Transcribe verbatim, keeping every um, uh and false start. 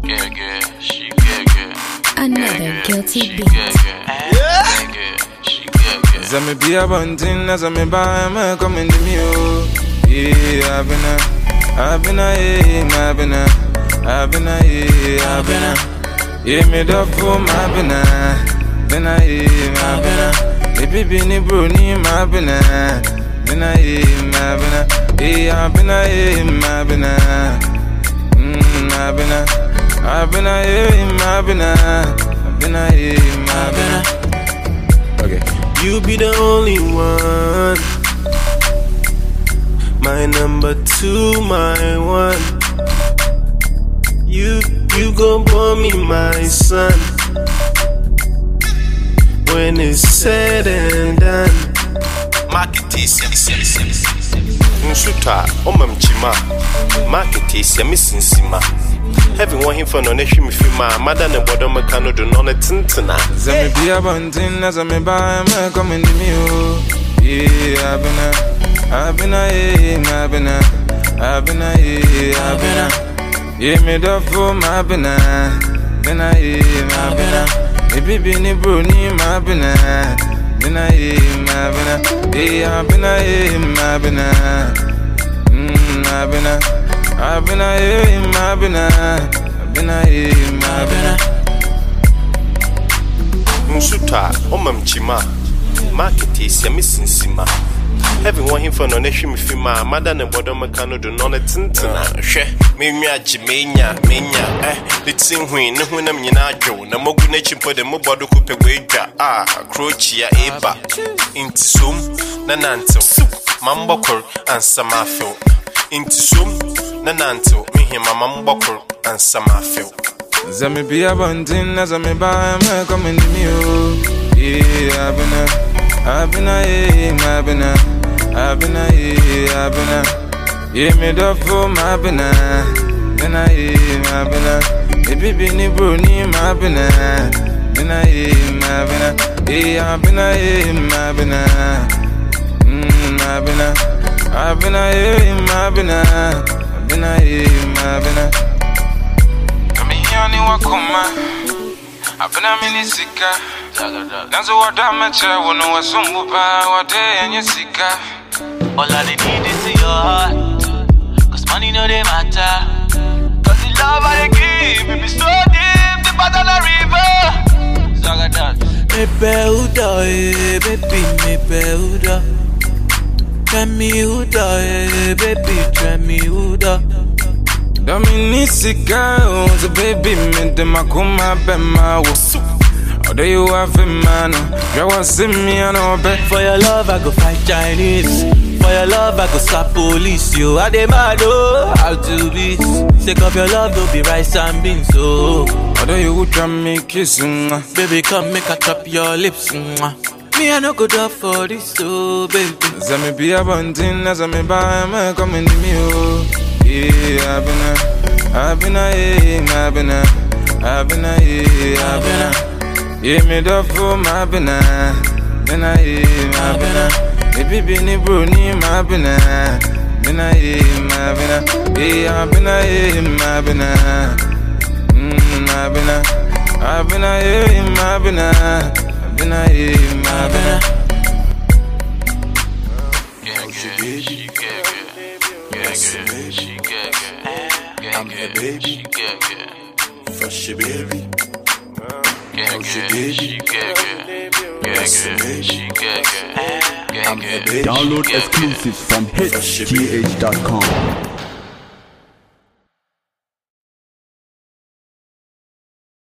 Get good, she get good. Another guilty beat. Yeah. She get good. Zame be a bunting, as I me buy, I'm coming to me. Yeah, I've been a, I've been a, yeah, I've been a, I've been a, yeah, I've been a. Yeah, me dog for my been a, been a, yeah, I've been a. If you be ni bro, ni my been a, been a, yeah, I've been a. Yeah, I've been a, yeah, I've been a. Mm, I've been a. I've been a, yeah, I've been a, I've been a, yeah, I've been a. Okay. You be the only one, my number two, my one. You, you gon' born me my son. When it's said and done. Marketees, Nsuta, Omam Chima. Marketees, Missin Sima. Having one him for no nation with my mother and Bodom Cano do not tintina. Zame be a bunting as I me buy, I'm coming to me. Yeah, I've been a, I've been a, yeah, I've been a, I've been a, yeah, I've been a. Yeah, me dog for my been a, been a, yeah, I've been a. If you be ni bro, ni my been a, been a, yeah, I've been a. Yeah, I've been a, yeah, I've been a. Mm, I've been a. I've been a, yeah, I've been a, I've been a, yeah, I've been a. Nsuta, Omam Chima, Marketees, Missin Sima. Having one him for no nation with my mother and Bodom Cano do not tintina. She, Mimia, Jimania, Minya, eh, the same when no one am Yanajo, no more good nature for the Mobodo Coupe Wager, ah, Crochia, Eba, into Sum, Nananto, Mambokor, and Samafil. Into Sum, Nananto, me him a Mambokor, and Samafil. Zame be a bunting as I me buy, I'm coming to me. Yeah, I've been a, I've been a, yeah, I've been a, I've been a, yeah, I've been a. Yeah, me dog for my been a, been a, yeah, I've been a. If you be ni bro, ni my been a, been a, yeah, I've been a. Yeah, I've been a, yeah, I've been a. Mm, I've been a. I've been a, yeah, I've been a, I've been a, yeah, I've been a. I'm here, wakoma. I've been a minisika. That's what I'm at. I want to know what's on what day and you sika. All I need is your heart, cause money no they matter. Cause the love I give, it be so deep, the bottom of the river. Zagadat. Me peuda, eh, baby, me peuda. Tell me who da, baby, tell me who da. Dominica, oh, the baby, me de makuma bema wo. Oh, do you have a man? You want see me and all bet. For your love, I go fight Chinese. For your love, I go slap police. You are the mad, oh, how to be. Take up your love, don't be rice and beans, oh. Oh, do you try me kissing? Baby, come make a chop your lips, mwah. Me, I no go up for this, oh, baby. Zame be a bunting as I me buy, I'm coming to me, oh. Yeah, I've been a, I've been a, yeah, I've been a, I've been a, yeah, I've been a. Yeah, me dog for my been a, been a, yeah, I've been a. If you be ni bro, ni my been a, been a, yeah, I've been a. Yeah, I've been a, yeah, I've been a. Mm, I've been a, I've been a, yeah, I've been a, I've been a, yeah, I've been a. Get good, she get good. Get good, she get good. I'm her baby, she get good. fresh baby. Get good, she get good. Get good, she get good. Get good. Download exclusives from hits T H dot com.